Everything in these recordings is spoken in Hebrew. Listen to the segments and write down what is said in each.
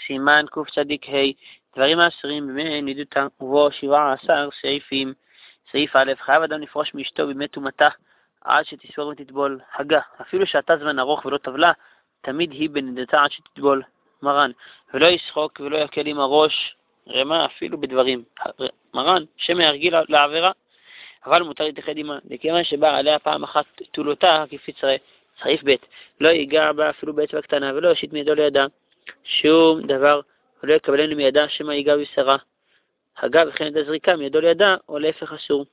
סימן קצ"ה, דברים האסורים בימי נידותה, ובו 17 סעיפים. סעיף א', חייב אדם לפרוש מאשתו בימי טומאתה, עד שתספור ותטבול. הגה, אפילו שעתה זמן ארוך ולא טבלה, תמיד היא בנידתה עד שתטבול. מרן, ולא ישחוק ולא יקל עם הראש, רמה אפילו בדברים. מרן, שמא ירגיל לעבירה, אבל מותר להתאחד עמה, לכיוון שבא עליה פעם אחת תולותה כפי צריך. סעיף ב', לא ייגע בה אפילו באצבע קטנה, ולא יושיט מידו לידה שום דבר, ולא יקבלנו מידה שמא ייגע בשרה. הגה, וכן ידה זריקה מידו לידה, או להפך אסור.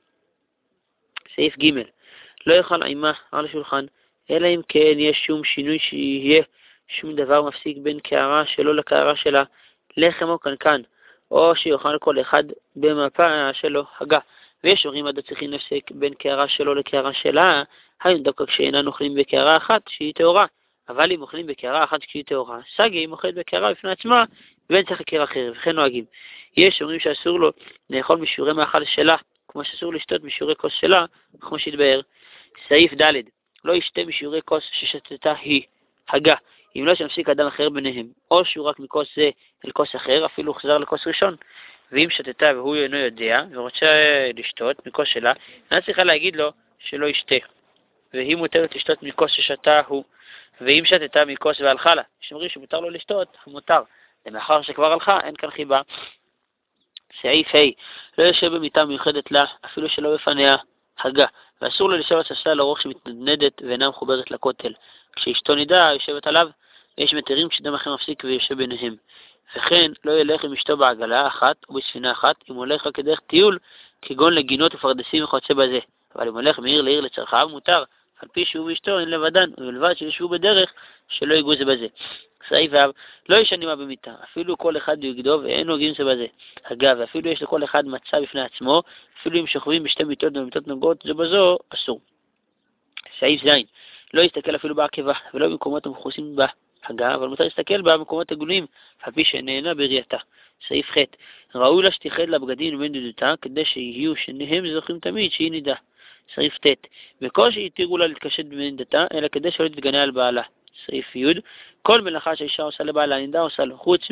סעיף ג', לא יאכל עמה על השולחן, אלא אם כן יש שום שינוי שיהיה שום דבר מפסיק בין קערה שלו לקערה שלה, לחם או קנקן, או שיאכל כל אחד במפה שלו. הגה, ויש אומרים עד צריכים להפסיק בין קערה שלו לקערה שלה, היינו דווקא כשאינן אוכלים בקערה אחת שהיא טהורה, אבל אם אוכלים בקערה אחת כשהיא טהורה, סגי אם אוכלת בקערה בפני עצמה, ואין צריך לקערה אחרת, וכן נוהגים. יש אומרים שאסור לו לאכול משיעורי מאכל שלה, כמו שאסור לשתות משיעורי כוס שלה, כמו שהתבאר. סעיף ד', לא ישתה משיעורי כוס ששתתה היא. הגה, אם לא שנפסיק אדם אחר ביניהם, או שהוא רק מכוס זה אל כוס אחר, אפילו חזר לכוס ראשון. ואם שתתה והוא אינו יודע, ורוצה לשתות מכוס שלה, אינה צריכה להגיד לו שלא ישתה. והיא מותרת לשתות מכוס ששתה הוא. ואם שתתה מכוס והלכה לה, שאומרים שמותר לו לשתות, מותר. למאחר שכבר הלכה, אין כאן חיבה. סעיף ה', לא יושב במיטה מיוחדת לה, אפילו שלא בפניה. הגה, ואסור לו לשבת ספסל ארוך שמתנדנדת ואינה מחוברת לכותל. כשאשתו נידה, יושבת עליו, ויש מתירים כשאדם אחר מפסיק ויושב ביניהם. וכן, לא ילך עם אשתו בעגלה אחת או בספינה אחת, אם הולך רק כדרך טיול, כגון לגינות ופרדסים וכיוצא בזה. אבל אם הולך מעיר לעיר לצרכיו, מותר, על פי שהוא ואשתו אין לבדן, ובלבד שישבו בדרך שלא ייגעו זה בזה. סעיף ו', לא ישנים בה במיטה, אפילו כל אחד בגדו ואין נוגעים זה בזה. אגב, ואפילו יש לכל אחד מצא בפני עצמו, אפילו אם שוכבים בשתי מיטות ומיטות נוגעות זו בזו, אסור. סעיף ז', לא יסתכל אפילו בעקבה, ולא במקומות המכוסים בה. הגה, אבל מותר להסתכל בה במקומות עגולים, על פי שנהנה בראייתה. סעיף ח', ראוי לה שתיחד לה בגדים ובין נידותה, כדי שיהיו שניהם זוכים תמיד שהיא נידה. סעיף ט', בקושי התירו לה להתקשט בנידתה, אלא כדי שלא תתגנה על בעלה. סעיף י', כל מלאכה שהאישה עושה לבעלה נידה עושה לו, חוץ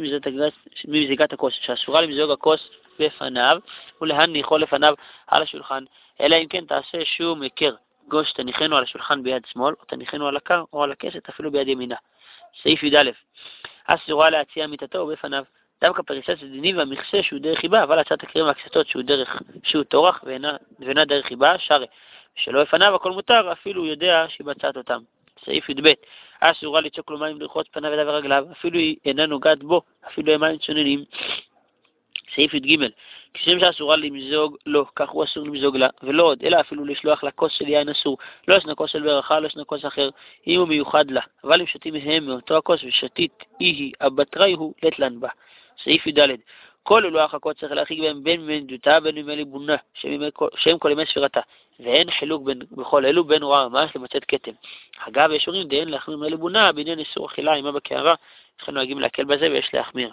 ממזיגת הכוס, שאסורה למזוג הכוס בפניו, ולהניחו לפניו על השולחן, אלא אם כן תעשה שום הכר, גוש תניחנו על השולחן ביד שמאל, או תניחנו על הקר, או על הכסת אפילו ביד ימינה. סעיף י', אסורה להציע מיטתו בפניו, דווקא פריסת הדינים והמכסה שהוא דרך חיבה, אבל הצעת הקרים והקסתות שהוא תורח ואינה דרך חיבה, שרה, שלא בפניו הכל מותר, אפילו הוא יודע שבצעת אותם. סעיף י"ב, אסורה לצוק לו מים לרחוץ פניו ידיו ורגליו, אפילו היא אינה נוגעת בו, אפילו הם מים צוננים. סעיף י"ג, כשם שאסורה למזוג לו, כך הוא אסור למזוג לה, ולא עוד, אלא אפילו לשלוח לה כוס של יין אסור, לא ישנה כוס של ברכה, לא ישנה כוס אחר, אם הוא מיוחד לה, אבל אם שתים מהם מאותו הכוס ושתית היא, הבטרי הוא לטלן בה. סעיף י"ד, כל אלו החכות צריך להרחיק בהם בין מנדותה בין ימי ליבונה, שהם כל ימי ספירתה, ואין חילוק בכל אלו בין רואה ממש למצאת כתם. אגב, יש אומרים דין להחמיר ימי ליבונה בעניין איסור אכילה עמה בקערה, לכן נוהגים להקל בזה ויש להחמיר.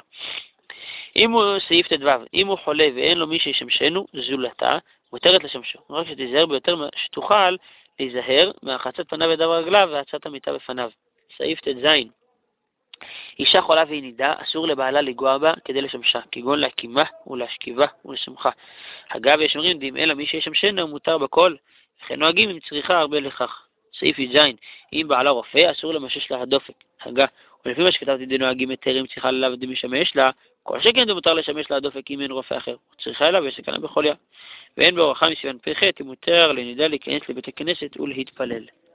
אם הוא סעיף ט"ו, אם הוא חולה ואין לו מי שישמשנו, זולתה, מותרת לשמשו. רק שתיזהר ביותר שתוכל להיזהר מהחצת פניו ידיו ורגליו והצעת המיטה בפניו. סעיף ט"ז, אישה חולה והיא נידה, אסור לבעלה לגוע בה כדי לשמשה, כגון להקימה ולהשכיבה ולשמחה. אגב, יש אומרים דין אלא מי שישמשנו מותר בכל, וכן נוהגים אם צריכה הרבה לכך. סעיף י"ז, אם בעלה רופא, אסור למשש לה הדופק. הגה, ולפי מה שכתבתי דנוהגים היתרים צריכה לה ודמי משמש לה, כל שכן זה מותר לשמש לה הדופק אם אין רופא אחר, צריכה לה ויש סכנה בחוליה. ואין באורחה מסימן פ"ח, אם מותר לנידה להיכנס לבית הכנסת ולהתפלל.